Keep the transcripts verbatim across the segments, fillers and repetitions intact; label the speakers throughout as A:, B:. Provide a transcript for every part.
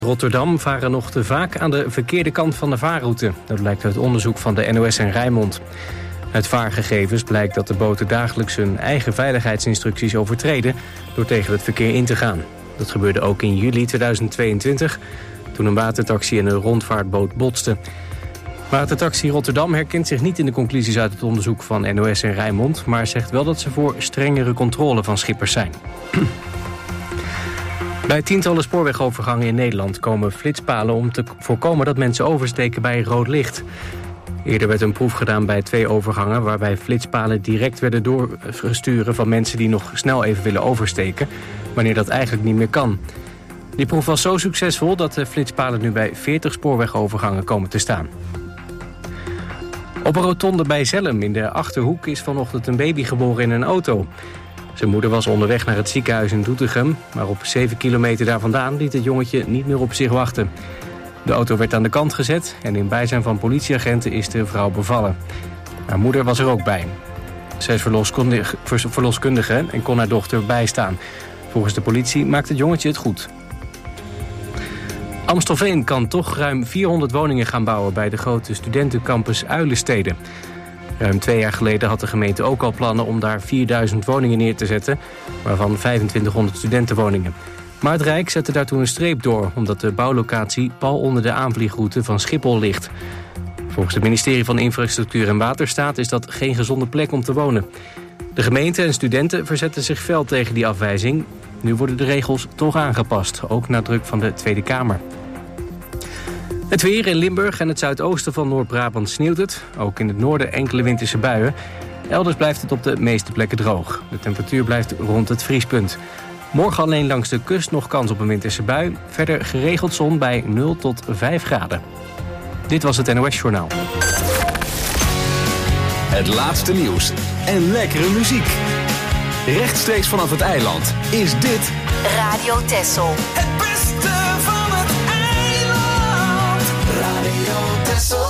A: Rotterdam varen nog te vaak aan de verkeerde kant van de vaarroute. Dat blijkt uit onderzoek van de N O S en Rijnmond. Uit vaargegevens blijkt dat de boten dagelijks hun eigen veiligheidsinstructies overtreden door tegen het verkeer in te gaan. Dat gebeurde ook in juli tweeduizend tweeëntwintig, toen een watertaxi en een rondvaartboot botsten. Watertaxi Rotterdam herkent zich niet in de conclusies uit het onderzoek van N O S en Rijnmond, maar zegt wel dat ze voor strengere controle van schippers zijn. Bij tientallen spoorwegovergangen in Nederland komen flitspalen om te voorkomen dat mensen oversteken bij rood licht. Eerder werd een proef gedaan bij twee overgangen waarbij flitspalen direct werden doorgestuurd van mensen die nog snel even willen oversteken, wanneer dat eigenlijk niet meer kan. Die proef was zo succesvol dat de flitspalen nu bij veertig spoorwegovergangen komen te staan. Op een rotonde bij Zelhem in de Achterhoek is vanochtend een baby geboren in een auto. Zijn moeder was onderweg naar het ziekenhuis in Doetinchem, maar op zeven kilometer daar vandaan liet het jongetje niet meer op zich wachten. De auto werd aan de kant gezet en in bijzijn van politieagenten is de vrouw bevallen. Haar moeder was er ook bij. Zij is verloskundige, verloskundige en kon haar dochter bijstaan. Volgens de politie maakt het jongetje het goed. Amstelveen kan toch ruim vierhonderd woningen gaan bouwen bij de grote studentencampus Uilenstede. Ruim twee jaar geleden had de gemeente ook al plannen om daar vierduizend woningen neer te zetten, waarvan vijfentwintighonderd studentenwoningen. Maar het Rijk zette daar toen een streep door, omdat de bouwlocatie pal onder de aanvliegroute van Schiphol ligt. Volgens het ministerie van Infrastructuur en Waterstaat is dat geen gezonde plek om te wonen. De gemeente en studenten verzetten zich fel tegen die afwijzing. Nu worden de regels toch aangepast, ook na druk van de Tweede Kamer. Het weer in Limburg en het zuidoosten van Noord-Brabant sneeuwt het. Ook in het noorden enkele winterse buien. Elders blijft het op de meeste plekken droog. De temperatuur blijft rond het vriespunt. Morgen alleen langs de kust nog kans op een winterse bui. Verder geregeld zon bij nul tot vijf graden. Dit was het N O S-journaal.
B: Het laatste nieuws en lekkere muziek. Rechtstreeks vanaf het eiland is dit
C: Radio Texel.
D: Het beste van het eiland. Radio Texel.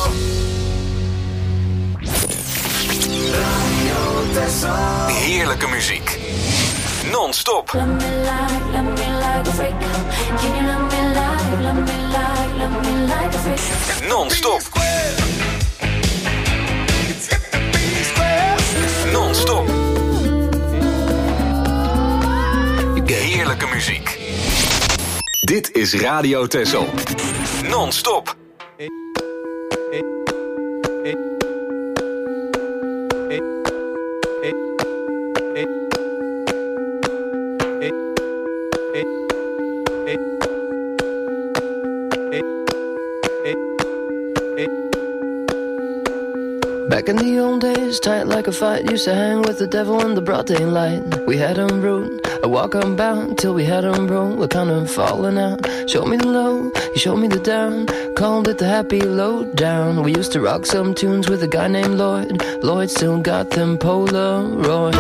D: Radio Texel.
B: heerlijke muziek. Non-stop.
E: Let me like, let me like a freak. Can you let me like, let me like, let me like a freak.
B: Non-stop. Non-stop. Heerlijke muziek. Dit is Radio Texel. Non-stop.
F: Back in the old days, tight like a fight, used to hang with the devil in the broad daylight. We had him rude, I walk unbound, till we had him broke, we're kind of falling out. Show me the low, you showed me the down, called it the happy lowdown. We used to rock some tunes with a guy named Lloyd, Lloyd still got them Polaroids.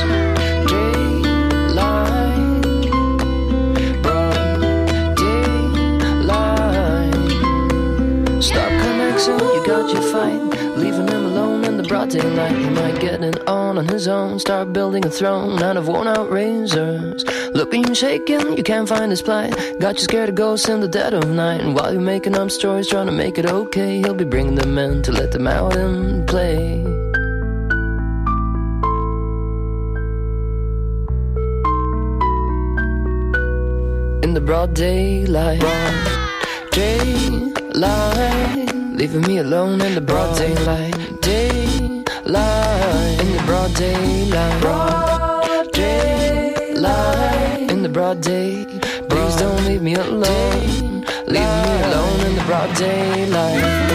F: You got your fight, leaving him alone in the broad daylight. He might get it on on his own, start building a throne out of worn out razors. Looking and shaking, you can't find his plight. Got you scared of ghosts in the dead of night. And while you're making up stories, trying to make it okay, he'll be bringing them in to let them out and play. In the broad daylight, broad daylight. Leaving me alone in the broad daylight, daylight, in the broad daylight, broad daylight, in the broad day. Please don't leave me alone, leave me alone in the broad daylight.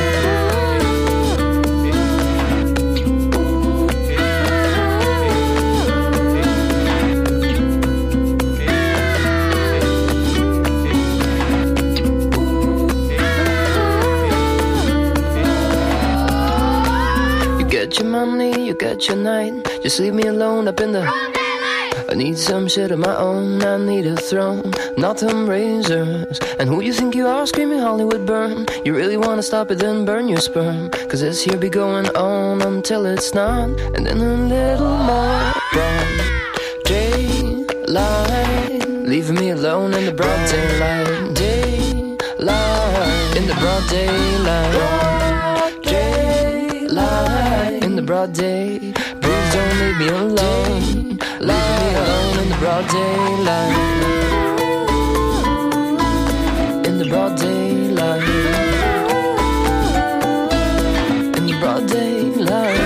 F: Get your money, you get your night. Just leave me alone up in the I need some shit of my own. I need a throne, not them razors. And who you think you are, screaming Hollywood burn? You really wanna stop it, then burn your sperm. Cause this here be going on until it's not. And then a little more broad daylight, leaving me alone in the broad daylight. Day daylight. Daylight. In the broad day. Please don't leave me alone. Leave me alone in the broad daylight. In the broad daylight. In the broad daylight.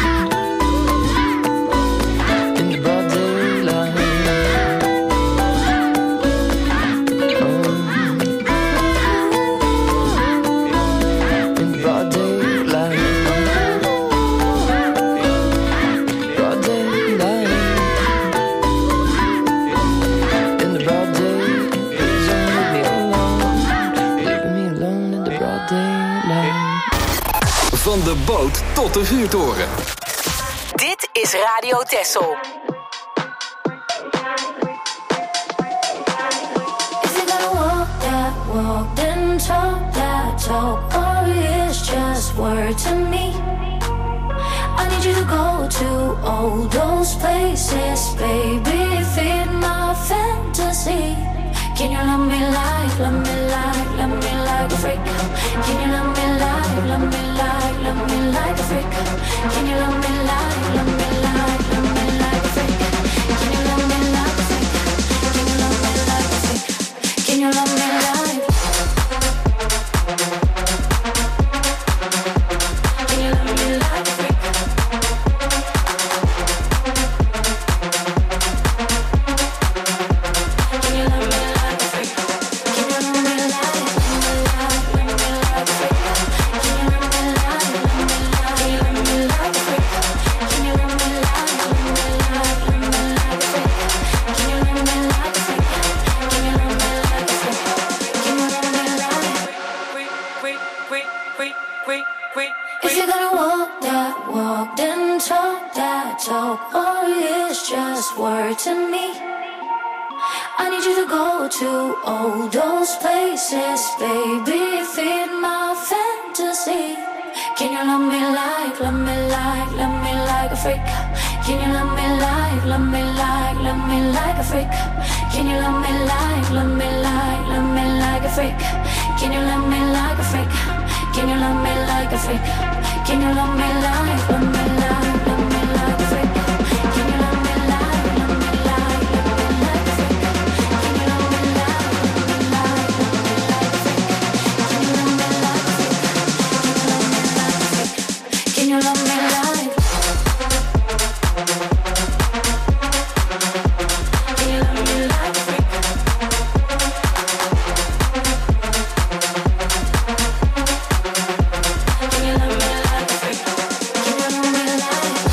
B: Van de boot tot de vuurtoren.
C: Dit is Radio Texel.
E: If you're gonna walk that walk, then talk that talk, or it's just word to me. I need you to go to all those places, baby, feed my fantasy. Can you love me like, love me like, love me like a freak? Can you love me like, love me like, love me like a freak? Can you love me like, love me like, love me like a freak? Can you love me like a freak? Can you love me like a freak? Can you love me like? Can you love me like a freak? Can you love me? If you're gonna walk that walk, then talk that talk, or it's just word to me. I need you to go to all those places, baby, feed my fantasy. Can you love me like, love me like, love me like a freak? Can you love me like, love me like, love me like a freak? Can you love me like, love me like, love me like a freak? Can you love me like a freak? Can you love me like a freak? Can you love me like, love me like, love me like a freak? Can you love me like, love me like, love me like a freak? Can you love me like, love me like, love me like a freak? Can you love me like a freak? Can you love me like? Can you love me like a freak? Can you love me like a freak? Can you love me like?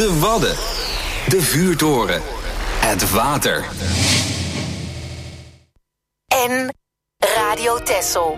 B: De Wadden. De vuurtoren. Het water.
C: En Radio Texel.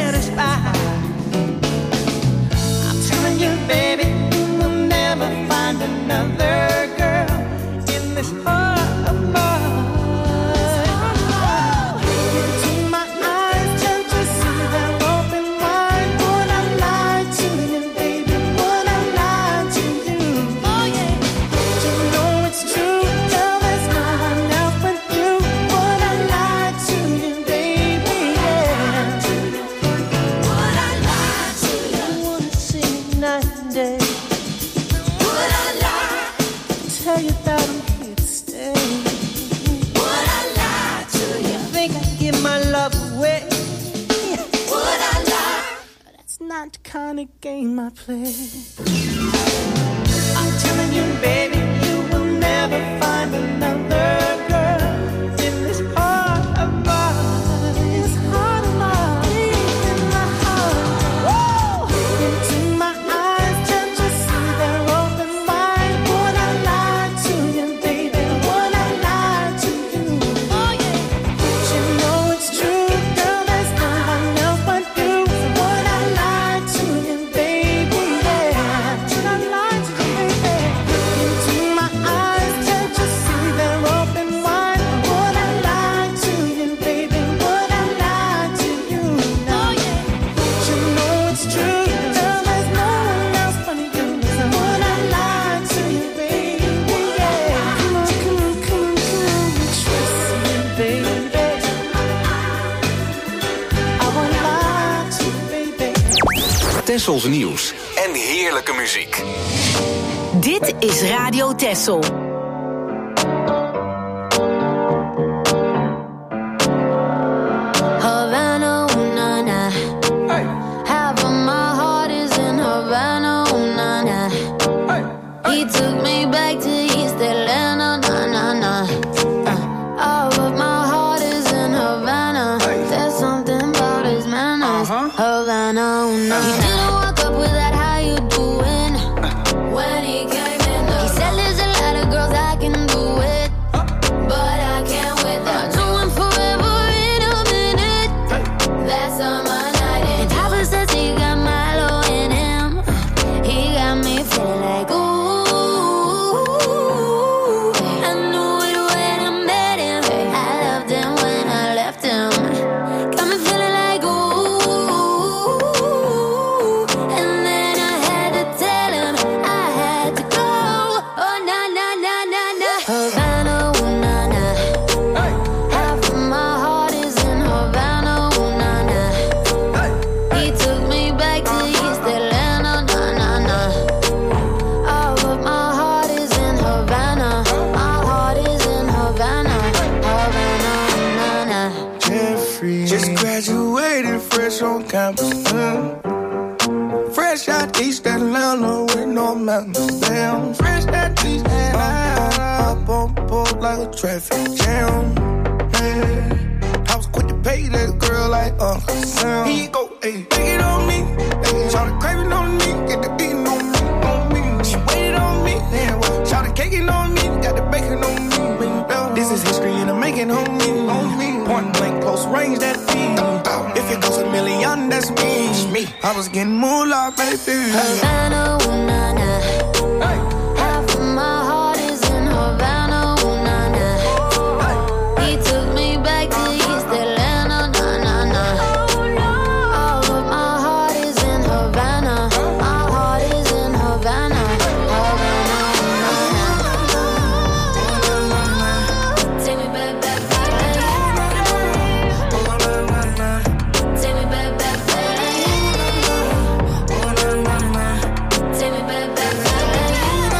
G: satisfied. I'm telling you, baby, you will never find not the kind of game I play. I'm telling you, baby, you will never find another girl in this part of mine. This heart of mine, deep in my heart. Woo! Into my eyes, can't you see they're open wide? Would I lie to you, baby? Would I lie to you? Oh yeah. But you know it's true, girl. There's no one else but you. So would I lie to you, baby? Yeah. Would I lie to you, baby? Into my eyes, can't you see they're open wide? Would I lie to you, baby? Would I lie to you? Oh yeah. But you know it's true, girl. There's no one else but you. So would I lie to you, baby? Yeah. Come on, come on, come on, come on. Trust me, baby. I won't lie to you, baby.
B: Tessels nieuws en heerlijke muziek.
C: Dit is Radio Tessel.
E: Havana, ooh, na, na. Half of my heart is in Havana, ooh, na, na. He took me back to East Atlanta, na, na, na. Uh, all of my heart is in Havana. There's something about his manners. Havana, ooh, na, na. He didn't walk up with that how you doing when he came in the He said there's a lot of girls I can do it, but I can't with that. Do one forever in a minute. That's on my night. And Papa says he got Milo in him. He got me feeling like ooh. I knew it when I met him. I loved him when I left him. Got me feeling like ooh. And then I had to tell him I had to go. Oh na na na na na. Havana, ooh na na. Half of my heart is in Havana, ooh na na. He took me back to East Atlanta, na na na. All of my heart is in Havana. My heart is in Havana, Havana, ooh na na.
G: Jeffrey just graduated fresh on campus. mm. Fresh out East Atlanta with no mountains down. Fresh out East Atlanta, up on board like a traffic jam. Yeah. I was quick to pay that girl like Uncle Sam. He go, hey, take it on me. Hey, shout it craving on me, get the beating on me, on me. She waited on me, yeah. Shout it caking on me, got the bacon on me. This is history and I'm making on me, on me. Point blank, close range, that feed. If it goes a million, that's me. I was getting moolah, baby.
E: Havana, ooh na na. Half of my heart is in Havana, ooh na na. He took me back to East Atlanta, na na na. All of my heart is in Havana. My heart is in Havana, Havana, ooh na na. Take me back, back, back. Take me back, back, back. Take me back, back, back.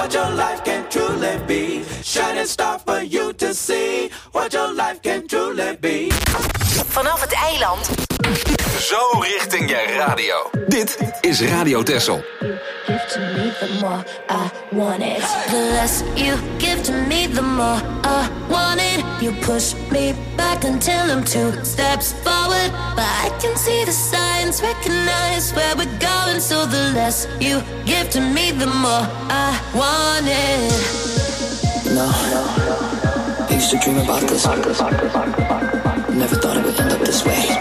D: what your life can truly be. Shining star for you to see what your life can truly be.
C: Vanaf het eiland.
B: Zo richting je radio. Dit is Radio Texel.
E: Give to me, the more I want it. The less you give to me, the more I want it. You push me back until I'm two steps forward, but I can see the signs, recognize where we're going. So the less you give to me, the more I want it.
F: No, I used to dream about this. Never thought it would end up this way.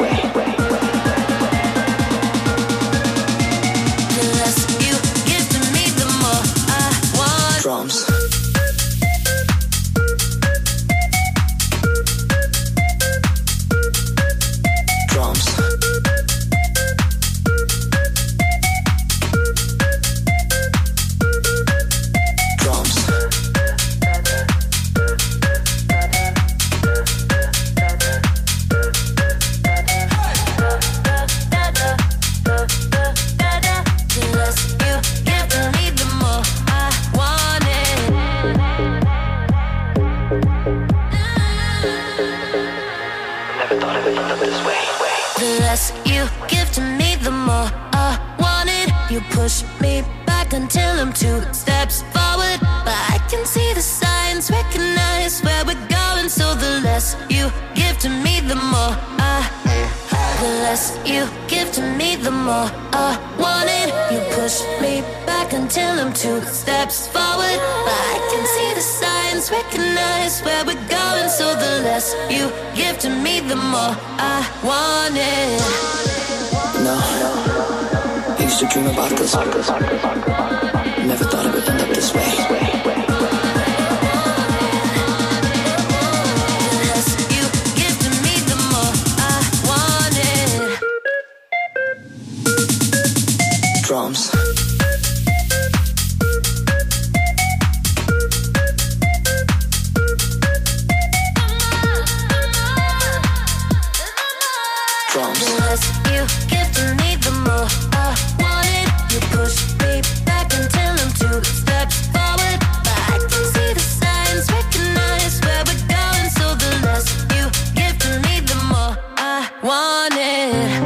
F: Drums. Drums. Drums.
E: Push me back until I'm two steps forward, but I can see the signs, recognize where we're going. So the less you give to me, the more I, the less you give to me, the more I want it. You push me back until I'm two steps forward, but I can see the signs, recognize where we're going. So the less you give to me, the more I want it.
F: No, I used to dream about this. Never thought it would end up this way.
E: The less you give to me, the more I want it.
F: Drums. Drums.
E: The less you give to me, the more I want it. You push me back until I'm two steps forward, but I can see the signs, recognize where we're going. So the less you give to me, the more I want it.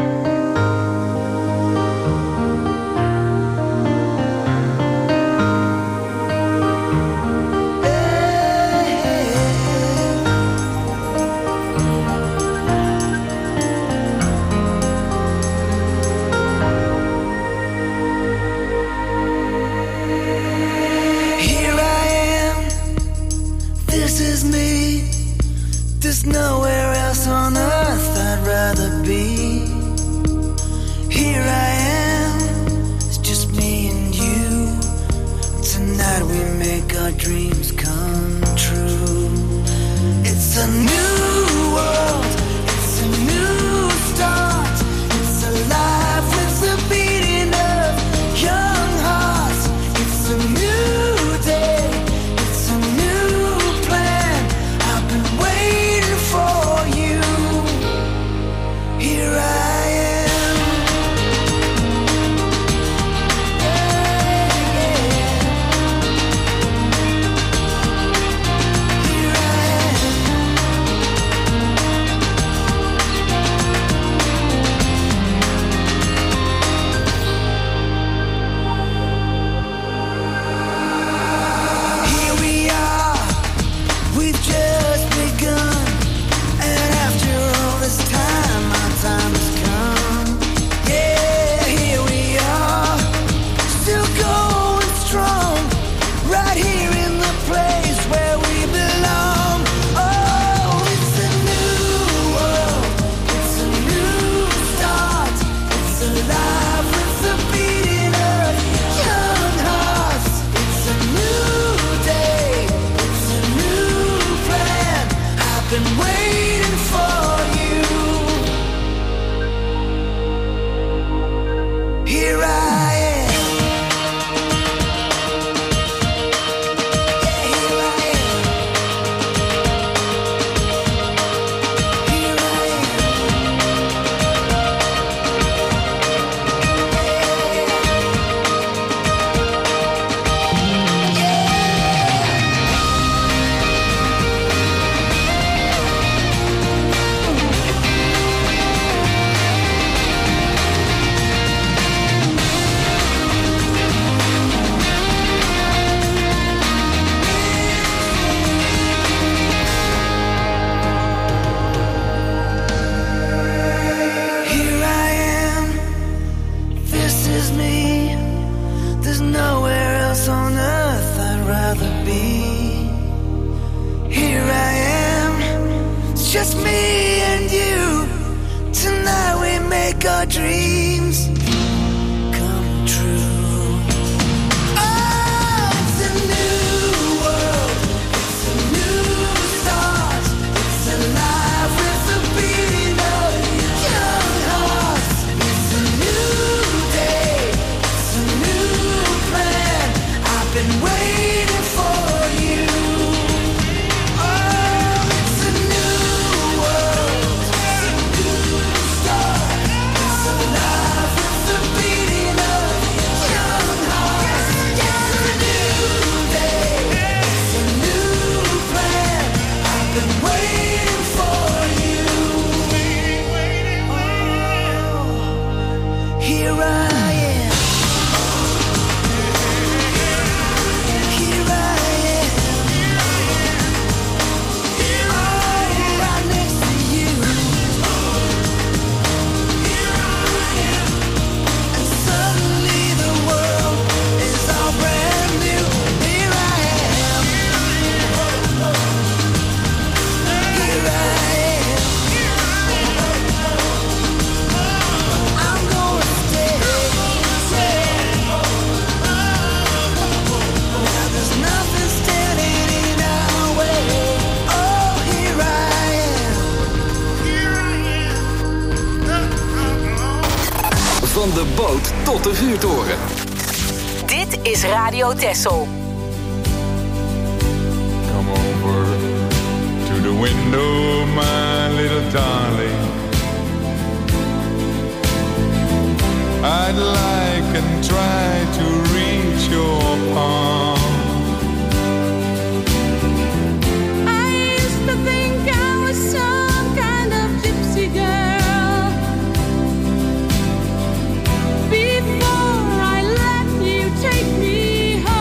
B: Van de boot tot de vuurtoren.
C: Dit is Radio Texel.
H: Come over to the window, my little darling. I'd like and try to reach your palm.
G: I used to think I was some kind of gypsy girl before I let you take me home.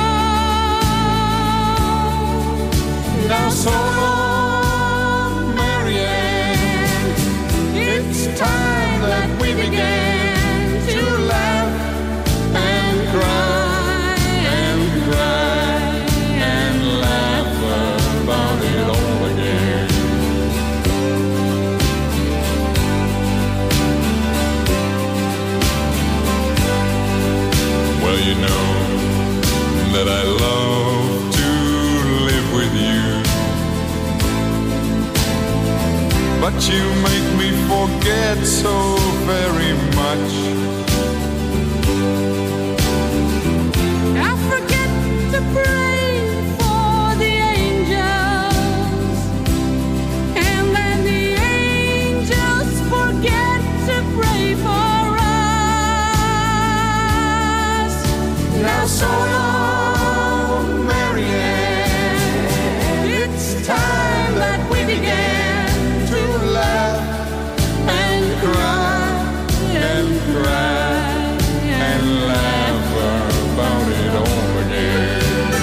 G: Now so long, Marianne, it's time that we began to laugh and cry and cry and laugh about it all again.
H: Well, you know that I love to live with you, but you make me forget so very much.
G: I forget to pray for the angels, and then the angels forget to pray for us. Now so long, Marianne, it's time that we began to laugh and cry and cry and laugh about it all again.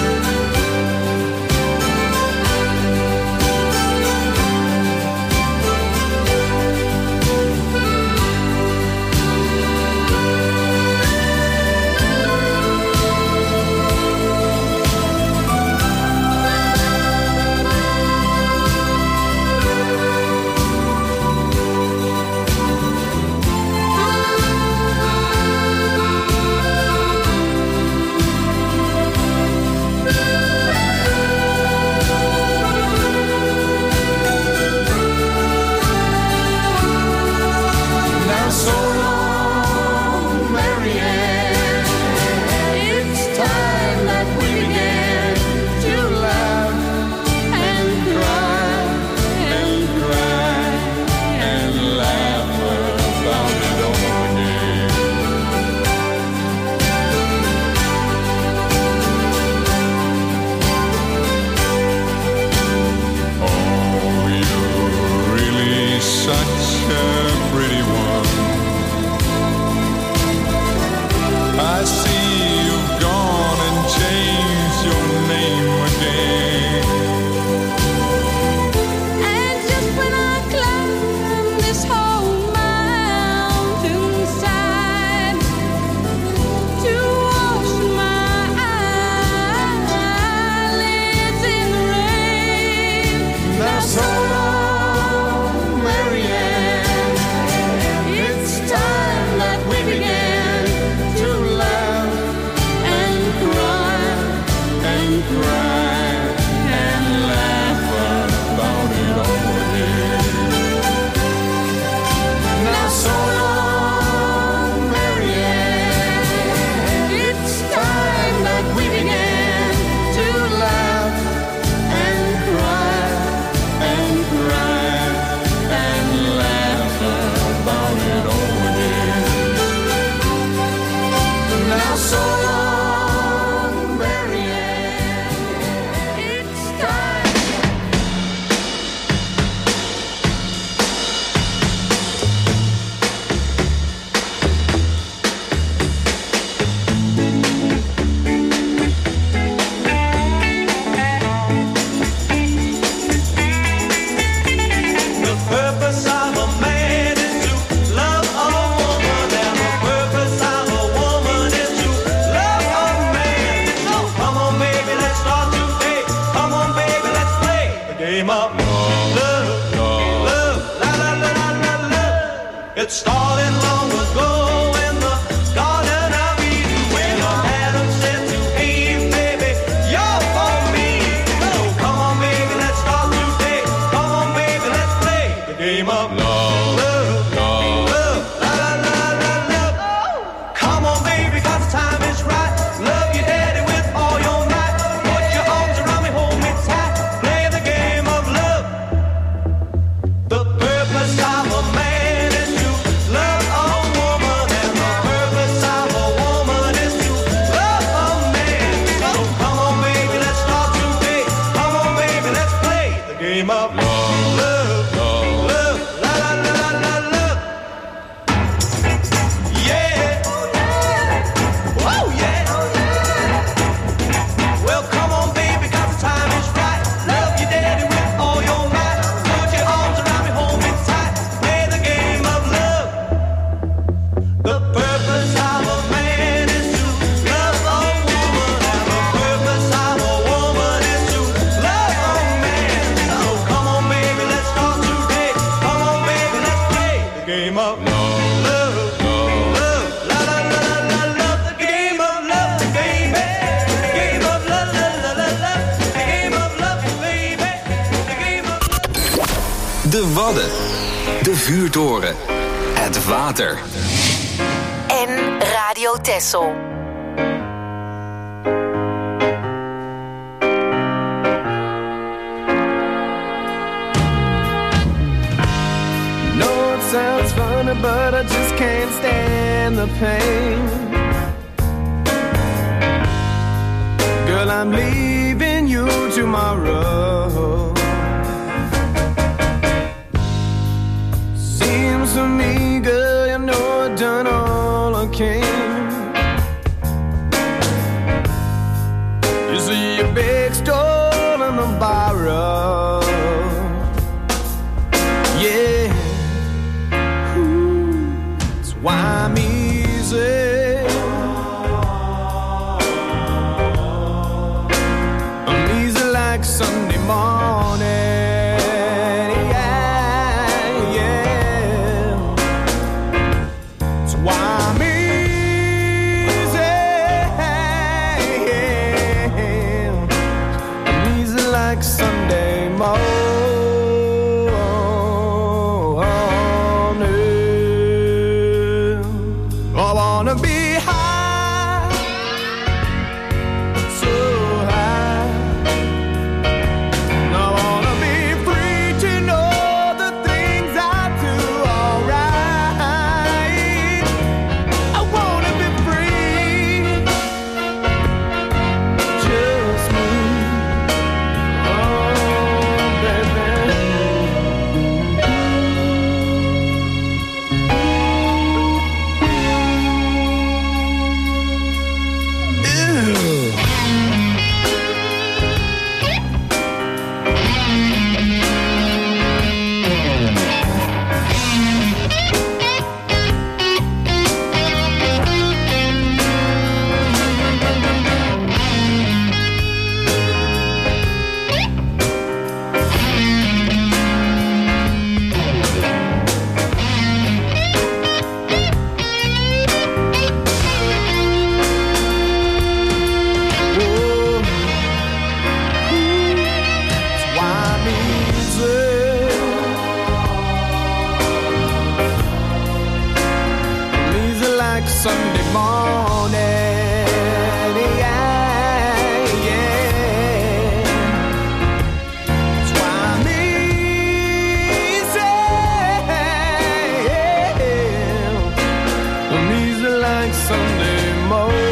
G: Now so long, Marianne, it's time that we began to laugh and cry and cry and laugh about it all again. Oh, you're really such a pretty one. I see you've gone and changed your name again. And just when I climb this whole mountainside to wash my eyelids in the rain, now so long, Marianne, it's time that we began to laugh and cry and cry and laugh about it all again. Now so long, Marianne, it's time that we began to laugh and cry and cry and laugh about it all again. Now so long, Marianne, it's time.
D: The purpose of a man is to love a woman, and the purpose of a woman is to love a man. So come on, baby, let's start today. Come on, baby, let's play the game of love, love, la la la la la love. It started long ago in the Garden of Eden when Adam said to Eve, baby, you're for me. So come on, baby, let's start today. Come on, baby, let's play the game of love, love, love, la la la la love. game of love, love, love, la la la la la love, the game of love, baby, the game of love, la la la la, the game of love, baby, the game of love.
B: De Wadden, de Vuurtoren, het water.
C: En Radio Texel.
I: Sounds funny, but I just can't stand the pain. Girl, I'm leaving you tomorrow. Seems to me, girl, you know I've done all I can. You see your big stole and the borrow. Yeah. Why I'm easy, I'm easy like Sunday morning, yeah, yeah. That's why I'm easy, yeah. I'm easy like Sunday morning. I wanna be high, so high. I wanna be free to know the things I do alright. I wanna be free, just me, oh baby. Sunday morning, yeah, yeah. That's why I'm easy, I'm easy like Sunday morning.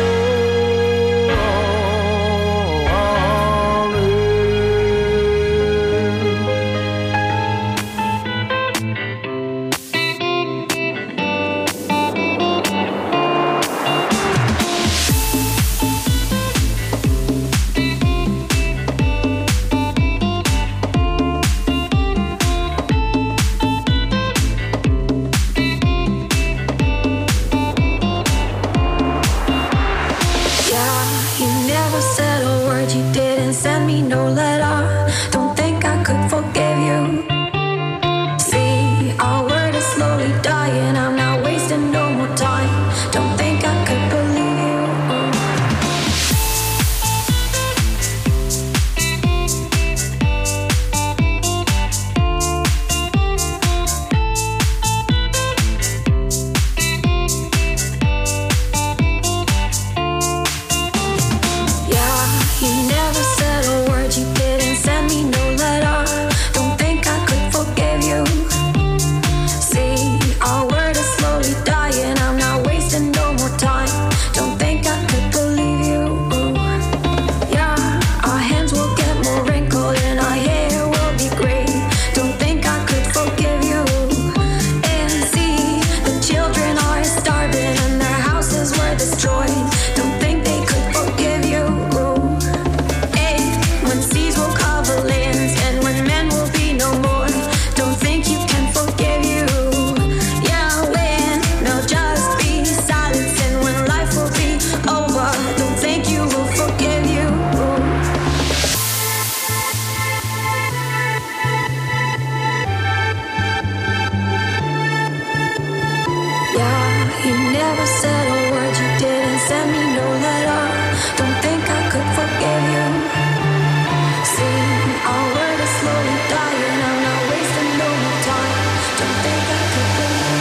E: you never said a word, you didn't send me no letter. Don't think I could forgive you. See, our word is slowly dying, I'm not wasting no more time. Don't think I could believe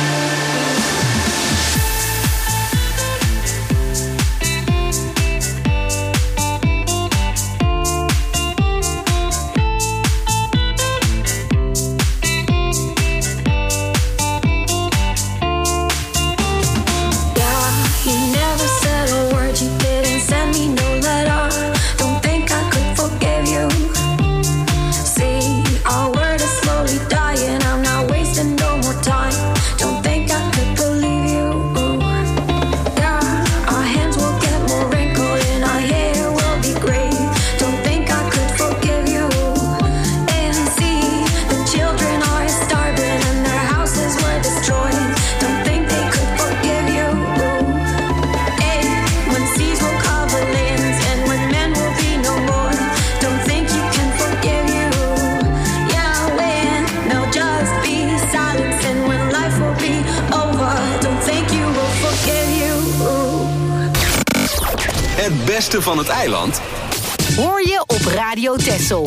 B: het beste van het eiland
C: hoor je op Radio Texel.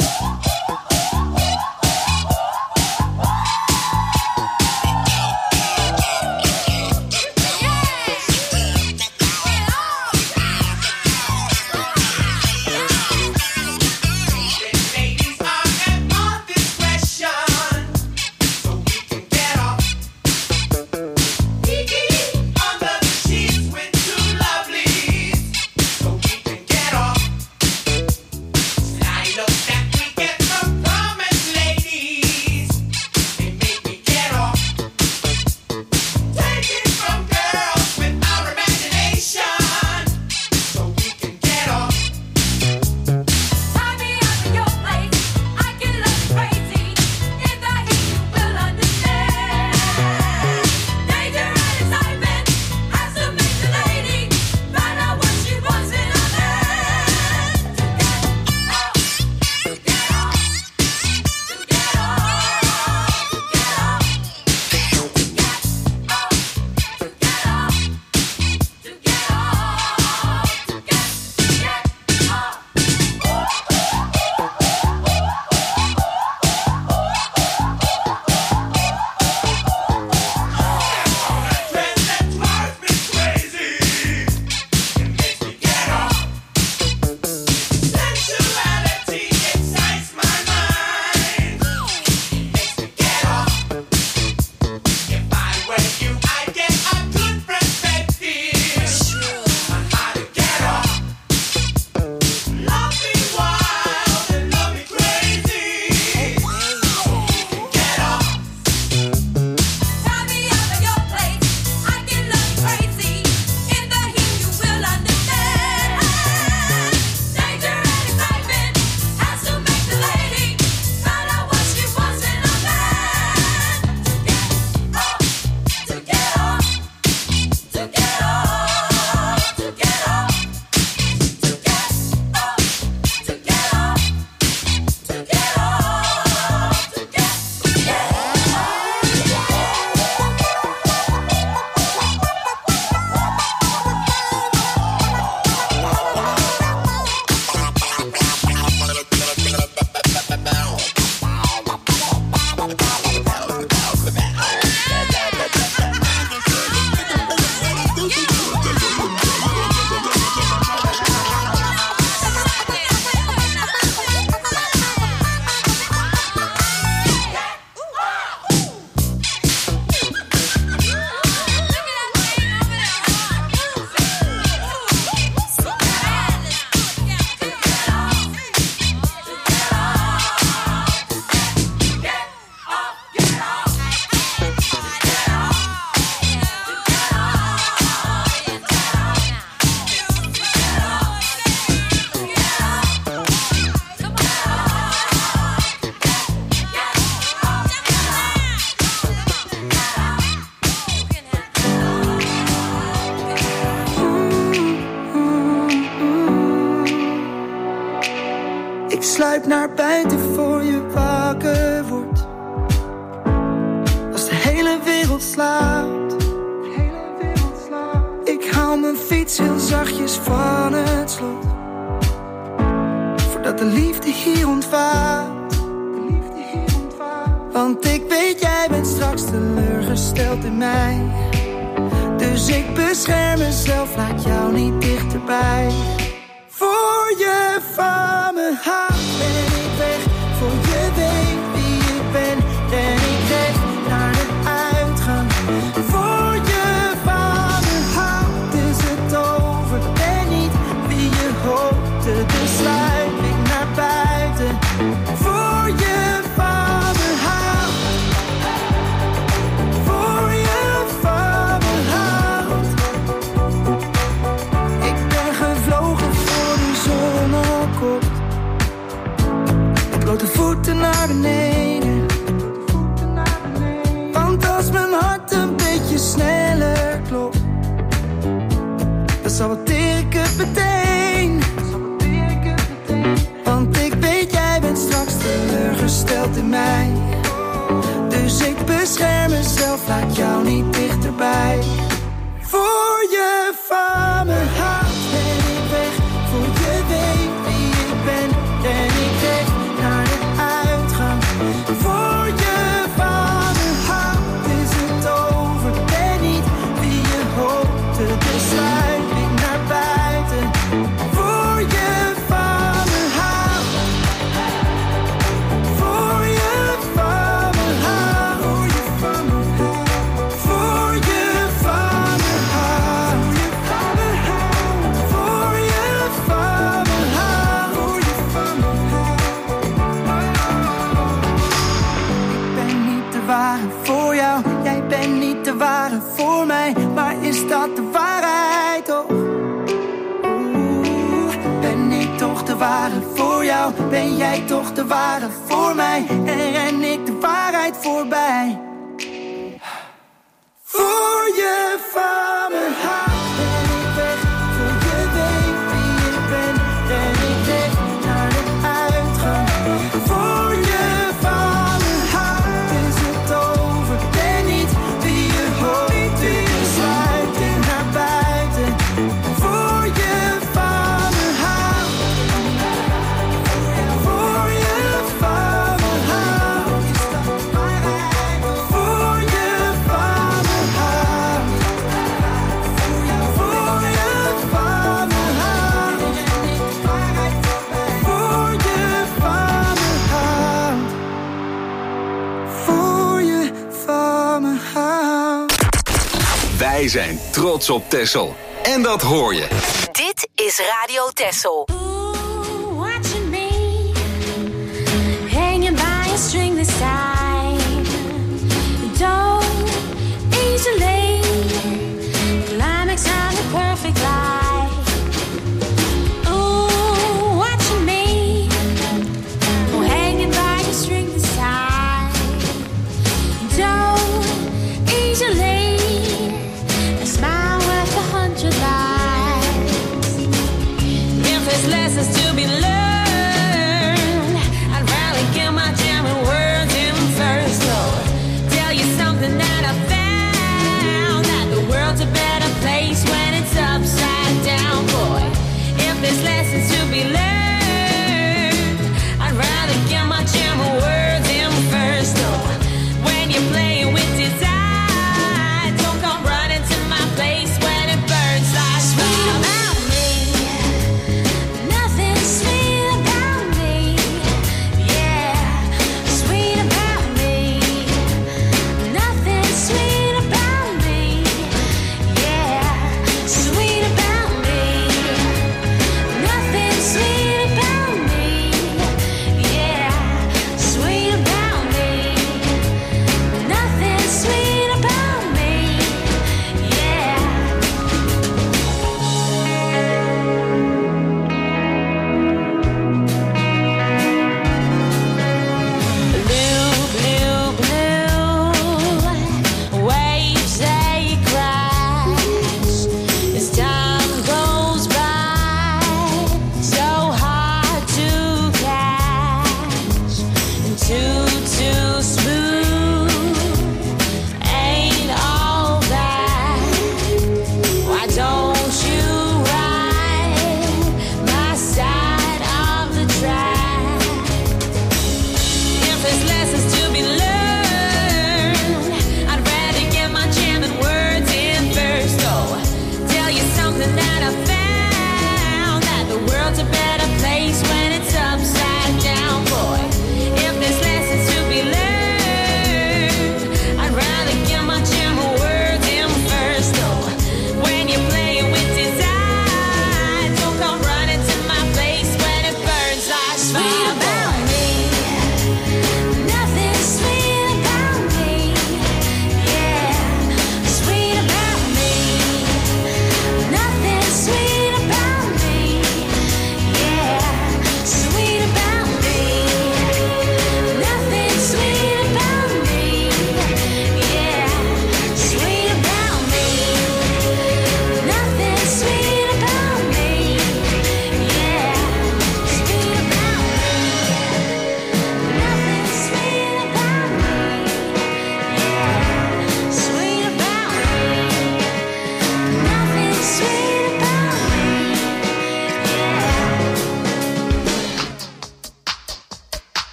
J: sluip naar buiten voor je wakker wordt. Als de hele wereld slaapt. De hele wereld zachtjes van het slot. Voordat de liefde hier ontvaart. Want ik weet, jij bent straks teleurgesteld in mij. Dus ik bescherm mezelf, laat jou niet dichterbij. Voor je van me houdt, ben ik weg. Voor je weet wie ik ben, ben ik recht naar de uitgang. Voor je van me houdt, is het over. Ben niet wie je hoopte, dus sluip ik naar buiten. Voor je van me houdt. Voor je van me houdt. Ik ben gevlogen voor de zon opkomt. Blote voeten naar beneden. Want als mijn hart een beetje sneller klopt, dan saboteer ik het meteen. Want ik weet, jij bent straks teleurgesteld in mij. Dus ik bescherm mezelf, laat jou niet dichterbij. Voor je van me houdt, ben ik weg. Voor je weet wie ik ben, ben ik recht naar de uitgang. Voor je van me houdt, is het over. Ben niet wie je hoopte, dus sluip ik naar buiten. Voor je van me houdt. Voor je van me houdt. Voor je van me houdt. Voor je van me houdt. Voor je van me houdt. Ik ben niet de ware voor jou, jij bent niet de ware voor mij. Maar is dat de waarheid toch? Oeh, ben ik toch de ware voor jou? Ben jij toch de ware voor mij? En ren ik de waarheid voorbij? Voor je van me houdt, ben ik weg. Voor je weet wie ik ben, ben ik recht naar de uitgang. Voor je van me houdt, is het over. Ben niet wie je hoopt, dus sluit ik naar buiten. Voor je van me houdt. Voor je van me houdt, is dat de waarheid? Voor je van me houdt. Voor je van me houdt. Voor je van me houdt. Voor je van me houdt.
B: Wij zijn trots op Texel. En dat hoor je.
C: Dit is Radio Texel.
E: Watching me hanging by a string this time. Don't easily climax on the perfect life. Ooh, watching me hanging by a string this time. Don't easily a smile worth a hundred lives. If there's lessons to be learned, I'd rather get my damn words in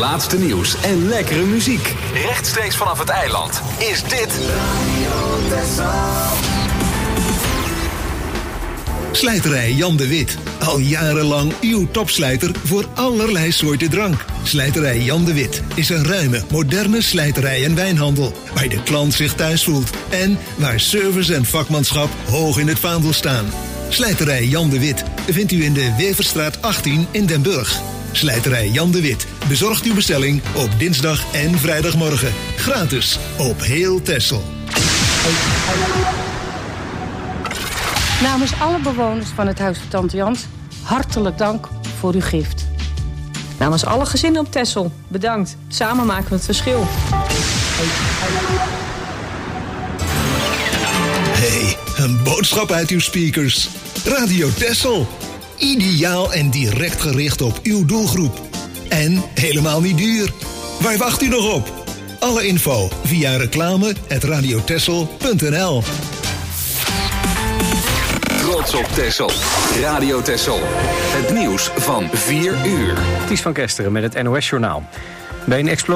B: laatste nieuws en lekkere muziek. Rechtstreeks vanaf het eiland is dit
K: Slijterij Jan de Wit. Al jarenlang uw topslijter voor allerlei soorten drank. Slijterij Jan de Wit is een ruime, moderne slijterij en wijnhandel, waar de klant zich thuis voelt en waar service en vakmanschap hoog in het vaandel staan. Slijterij Jan de Wit vindt u in de Weverstraat achttien in Den Burg. Slijterij Jan de Wit bezorgt uw bestelling op dinsdag en vrijdagmorgen. Gratis op heel Texel.
L: Namens alle bewoners van het Huis van Tante Jans, hartelijk dank voor uw gift.
M: Namens alle gezinnen op Texel, bedankt. Samen maken we het verschil.
K: Hey, een boodschap uit uw speakers. Radio Texel. Ideaal en direct gericht op uw doelgroep. En helemaal niet duur. Waar wacht u nog op? Alle info via reclame at radiotexel punt n l.
B: Trots op Texel. Radio Texel. Het nieuws van vier uur.
A: Ties van Kesteren met het N O S-journaal. Bij een explosie